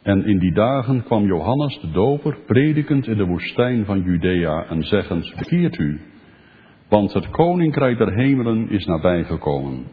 En in die dagen kwam Johannes de Doper predikend in de woestijn van Judea en zeggend: bekeert u, want het koninkrijk der hemelen is nabijgekomen.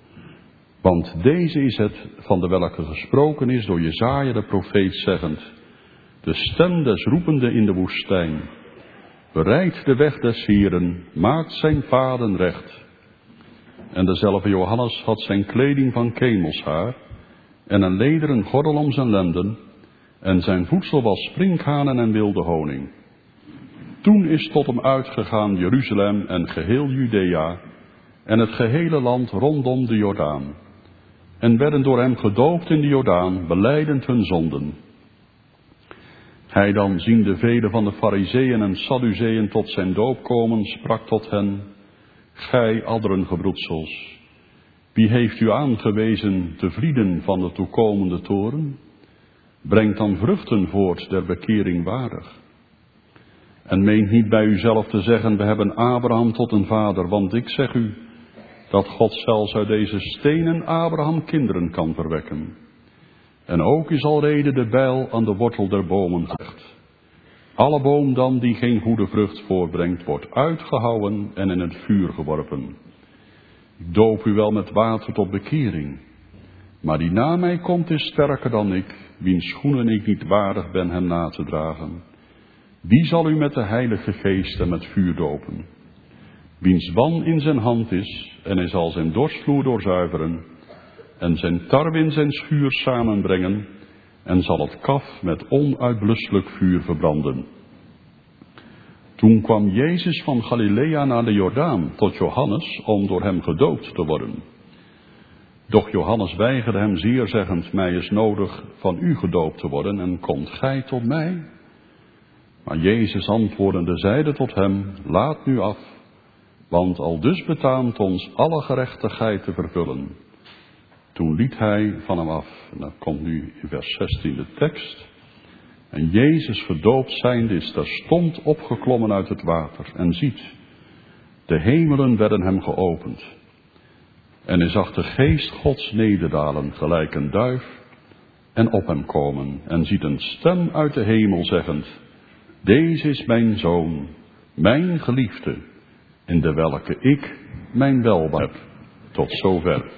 Want deze is het van de welke gesproken is door Jesaja de profeet zeggend: de stem des roepende in de woestijn. Bereidt de weg des Heeren, maakt zijn paden recht. En dezelfde Johannes had zijn kleding van kemelshaar en een lederen gordel om zijn lenden, en zijn voedsel was sprinkhanen en wilde honing. Toen is tot hem uitgegaan Jeruzalem en geheel Judea en het gehele land rondom de Jordaan, en werden door hem gedoopt in de Jordaan, belijdend hun zonden. Hij dan, ziende velen van de Farizeeën en Sadduceeën tot zijn doop komen, sprak tot hen: gij adderen gebroedsels, wie heeft u aangewezen te vlieden van de toekomende toren? Brengt dan vruchten voort der bekering waardig. En meent niet bij uzelf te zeggen: we hebben Abraham tot een vader, want ik zeg u dat God zelfs uit deze stenen Abraham kinderen kan verwekken. En ook is alrede de bijl aan de wortel der bomen gelegd. Alle boom dan die geen goede vrucht voortbrengt, wordt uitgehouwen en in het vuur geworpen. Ik doop u wel met water tot bekering, maar die na mij komt is sterker dan ik, wiens schoenen ik niet waardig ben hem na te dragen. Die zal u met de Heilige Geest en met vuur dopen. Wiens wan in zijn hand is, en hij zal zijn dorstvloer doorzuiveren, en zijn tarwe in zijn schuur samenbrengen, en zal het kaf met onuitblusselijk vuur verbranden. Toen kwam Jezus van Galilea naar de Jordaan tot Johannes om door hem gedoopt te worden. Doch Johannes weigerde hem zeer, zeggend: mij is nodig van u gedoopt te worden, en komt gij tot mij? Maar Jezus antwoordende zeide tot hem: laat nu af, want aldus betaamt ons alle gerechtigheid te vervullen. Toen liet hij van hem af. En dat komt nu in vers 16 de tekst. En Jezus gedoopt zijnde is terstond opgeklommen uit het water. En ziet, de hemelen werden hem geopend. En hij zag de geest Gods nederdalen, gelijk een duif, en op hem komen. En ziet een stem uit de hemel zeggend: deze is mijn zoon, mijn geliefde, in de welke ik mijn welbehagen heb. Tot zover.